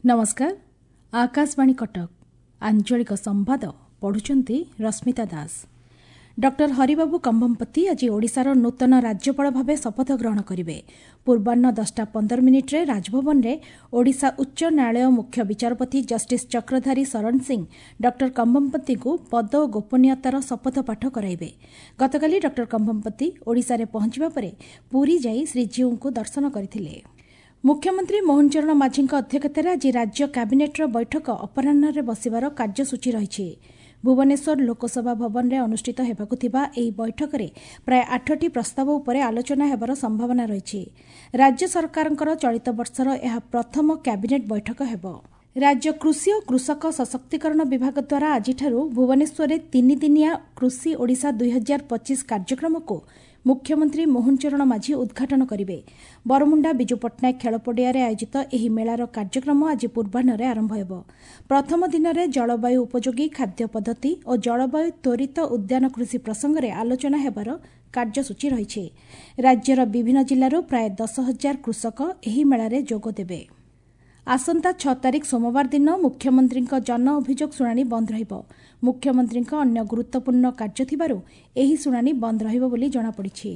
नमस्कार आकाशवाणी कटक आंचलिक संवाद पढ़ुचंती रश्मिता दास। डॉक्टर हरिबाबू कंभमपति आज ओडिशार नूतन राज्यपाल भाव शपथ ग्रहण करेंगे। पूर्वाह्न 10:15 राजभवन में ओडिशा उच्च न्यायालय मुख्य विचारपति जस्टिस चक्रधारी शरण सिंह डॉक्टर कंभमपति को पद और गोपनीयतार शपथ पाठ कराइबे। गतकाली डॉक्टर कंभमपति ओडिशा रे पहुंचबा परे पुरी जाई श्रीजीऊ को दर्शन करथिले। मुख्यमंत्री मोहन चरण माझी अध्यक्षतार आज राज्य कैबिनेटर बैठक अपराह्न बसिबार कार्यसूची रही। भुवनेश्वर लोकसभा भवन में अनुष्ठित हेबाकु थिबा एही बैठक में प्राय 8टी प्रस्ताव उपरे आलोचना हेबार संभावना रही। राज्य सरकारंकर चलित वर्षर यह प्रथम कैबिनेट बैठक हेबो। राज्य कृषि और कृषक सशक्तिकरण विभाग द्वारा आज भुवनेश्वर 3 दिनिया कृषि ओडिशा 2025 कार्यक्रम को मुख्यमंत्री मोहन चरण माझी उद्घाटन करेंगे। बरमुंडा बिजू पट्टनायक खेल पड़िया आयोजित एही मेलार कार्यक्रम आज पूर्वाह्न आरंभ हेबो। प्रथम दिन में जलवायु उपयोगी खाद्य पद्धति और जलवायु त्वरित उद्यान कृषि प्रसंग में आलोचना हेबार कार्यसूची रही। राज्यर विभिन्न जिल्लार प्राय 10,000 कृषक एही मेलारे जोग देबे। आसंता 6 तारिख सोमवार दिन मुख्यमंत्री जन अभियोग शुणाणी बंद रहिबो। मुख्यमंत्री अन्य गुरुत्वपूर्ण कार्य थिबारु एही शुणाणी बंद रहिबो बोली जणापड़िछि।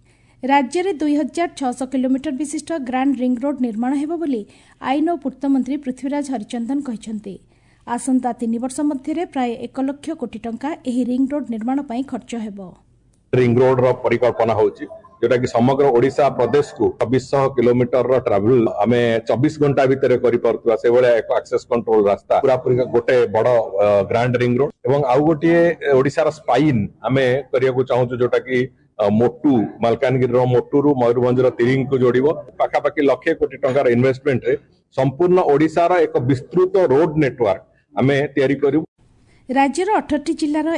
राज्य में 2600 किलोमीटर विशिष्ट ग्रांड रिंग रोड निर्माण हेबो बोली आईन और पूर्त मंत्री पृथ्वीराज हरिचंदन कहिसेंति। आसंता 3 वर्ष मध्य प्राय 1 लाख कोटी टंका एही रिंग रोड निर्माण पई खर्च हेबो। रिंग रोड रो परिकल्पना होची जोटा कि समग्र ओडिशा प्रदेश को 2600 किलोमीटर रो ट्रैवल आमे 24 घंटा भितर करि परतुवा से बळे एक एक्सेस कंट्रोल रास्ता पूरा पूरी गोटे बड़ ग्रांड रिंग रोड एवं आउ गोटे ओडिशा रो स्पाइन आमे करिया को चाहू जोटा कि मोटू मालकानगिरी रो मोटू रु मयूरभंज रो तिरिंग को जोड़िबो। पाखा पाखी लाख कोटी टंकार इन्वेस्टमेंट रे संपूर्ण ओडिशा रो एक विस्तृत रोड नेटवर्क आमे तयारी करू। राज्यर 18टी जिल्लार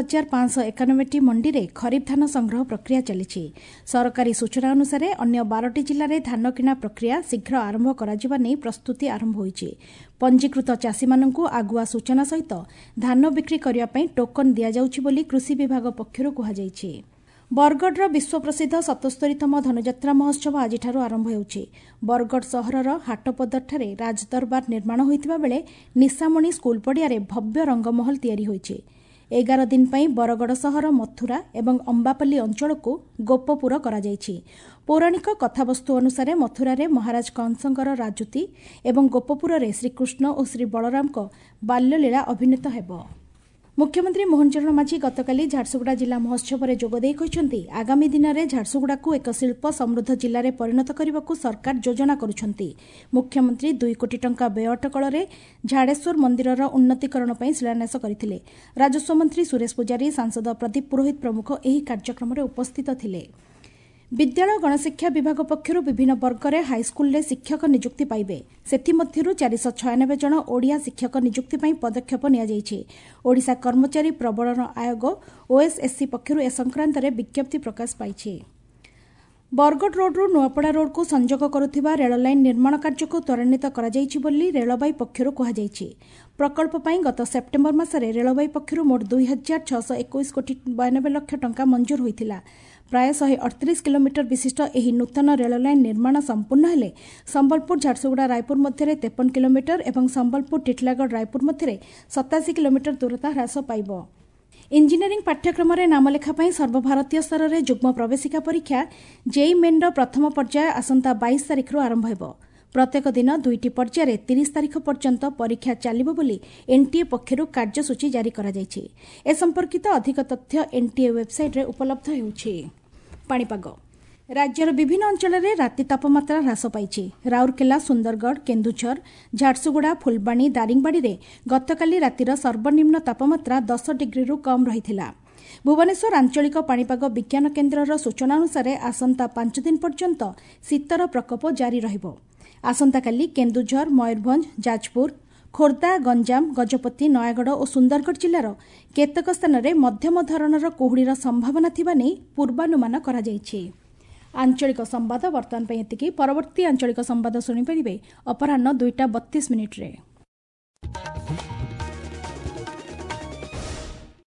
1591टी मंडी रे खरीफ धान संग्रह प्रक्रिया चली। सरकारी सूचना अनुसार अन्य 12टी जिल्लार धान किणा प्रक्रिया शीघ्र आरंभ कराजिबा नै प्रस्तुति आरंभ होईछि। पंजीकृत चाषी माननकु आगुआ सूचना सहित धान बिक्री करिया पई टोकन दिया जाउछि बोली कृषि विभाग पक्षरु कुहा जाइछि। बरगढ़ विश्व प्रसिद्ध 77तम धनुଯାତ୍ରା महोत्सव आज आरंभ होउछि। बरगढ़ सहरर हाटपदरठारे राजदरबार निर्माण होइतिबा बेले निशामणी स्कूल पड़िया भव्य रंगमहल तैयारी होइछि। 11 दिन पई बरगढ़ सहर मथुरा एवं अंबापल्ली अंचल को गोपपुर करा जाइछि। पौराणिक कथावस्तु अनुसार मथुरा रे महाराज कंसंकर राजुती एवं गोपपुर रे श्रीकृष्ण और श्री बलराम को बाल्यलीला अभिनीत हेबो। मुख्यमंत्री मोहन चरण माझी गतकाली झारसुगुड़ा जिला महोत्सव में जोगदे कहते आगामी दिन में झारसुगुड़ा को एक शिल्प समृद्ध जिले में परिणत करने को सरकार योजना करुछंती। मुख्यमंत्री 2 कोटी टंका व्यय अटकल में झाड़ेश्वर मंदिर उन्नतीकरण पर शिलान्यास करथिले। राजस्व मंत्री सुरेश पूजारी सांसद प्रदीप पुरोहित प्रमुख एही कार्यक्रम में उपस्थित थिले। विद्यालय गणशिक्षा विभाग पक्षर विभिन्न वर्ग में हाईस्कल में शिक्षक नियुक्ति पाइबे। सेथिमध्यरु 496 जन ओडिया शिक्षक नियुक्ति पई पदक्षेप निया जाइछि। ओडिशा कर्मचारी प्रबंधन आयोग ओएसएससी पक्षर ए संक्रांत में विज्ञप्ति प्रकाश पाइछि। बरगढ़ रोडरू नुआपड़ा रोड को संजोग करुथिबा रेल लाइन निर्माण कार्य को त्वरान्वित करा जाइछि बोली रेलबाई पक्षरु कहा जाइछि। प्रकल्प पई गत सेप्टेम्बर मासरे रेलबाई पक्षरु मोट 2621 कोटी 92 लाख टंका मंजूर होइथिला। प्राय 138 किलोमीटर विशिष्ट एही नूतन रेल लाइन निर्माण संपूर्ण हेले संबलपुर झारसुगुड़ा रायपुर मध्य 53 किलोमीटर एवं संबलपुर टिटलागढ़ रायपुर मध्य 87 किलोमीटर दूरता ह्रास पाइब। इंजीनियरिंग पाठ्यक्रम नामलेखा सर्वभारतीय स्तर में जुग्म प्रवेशिका परीक्षा जेई मेन प्रथम पर्याय आसंता 22 तारिख आरंभ हेबो। प्रत्येक दिन 2टी पर्यायर 30 तारिख पर्यंत परीक्षा चलिबो बोली एनटीए पक्षरु कार्यसूची जारी करा जायछि। ए संपर्कित अधिक तथ्य एनटीए वेबसाइट रे उपलब्ध हेउछि। पाणीपाग राज्यर विभिन्न अंचल में राति तापमात्रा ह्रास पाइछि। राउरकेला सुंदरगढ़ केन्दुझर झारसुगुड़ा फुलबाणी दारिंगबाड़ी रे गतकाली रातिर सर्वनिम्न तापमात्रा 10 डिग्री कम रहिथिला। भुवनेश्वर आंचलिक पाणीपाग विज्ञान केन्द्रर सूचना अनुसार आसंता 5 दिन पर्यंत शीतर प्रकोप जारी रहिबो। आसंताकाली केन्दुझर मयूरभंज जाजपुर खोर्धा गंजाम गजपति नयागढ़ और सुंदरगढ़ जिलार केतक स्थान में मध्यम धरणर कुहुड़ीर संभावना थिबा नै पूर्वानुमान करा जायछि। आंचलिक संवाद वर्तमान एतिकी। परवर्ती आंचलिक संवाद शुणिपारे अपराह्न 2:32 रे।